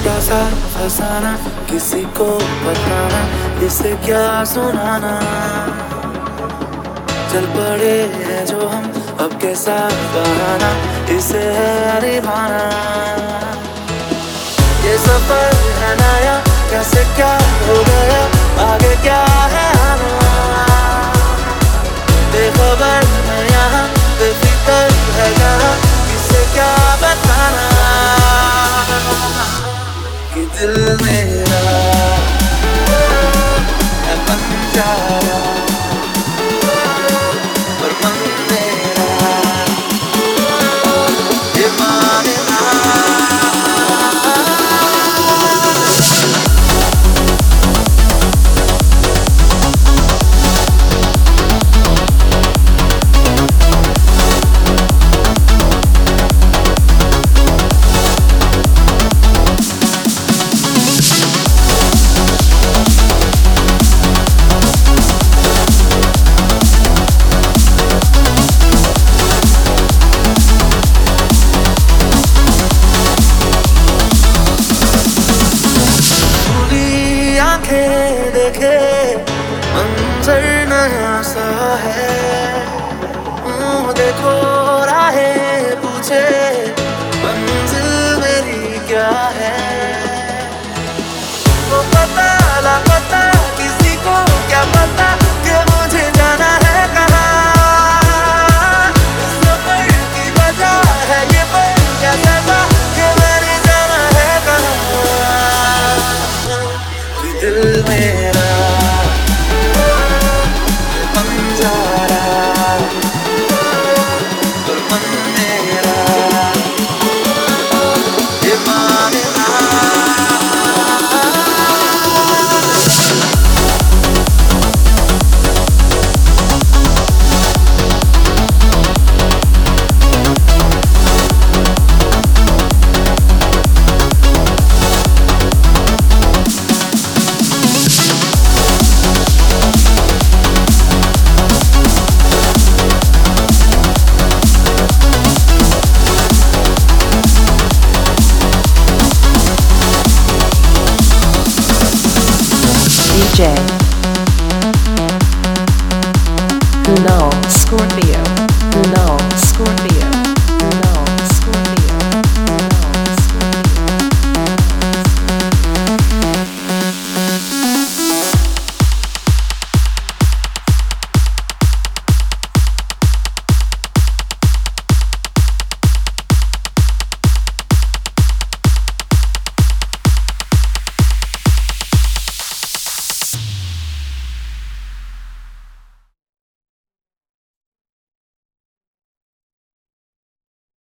छोटा सा फसाना, किसी को बताना, इसे क्या सुनाना। चल पड़े हैं जो हम, अब कैसा बहाना, इसे है निभाना। ये सफर है नया, कैसे क्या हो गया, आगे क्या है आना। बेखबर है यहाँ, बेफिक्र है यहाँ, किसे क्या बताना। कि दिल में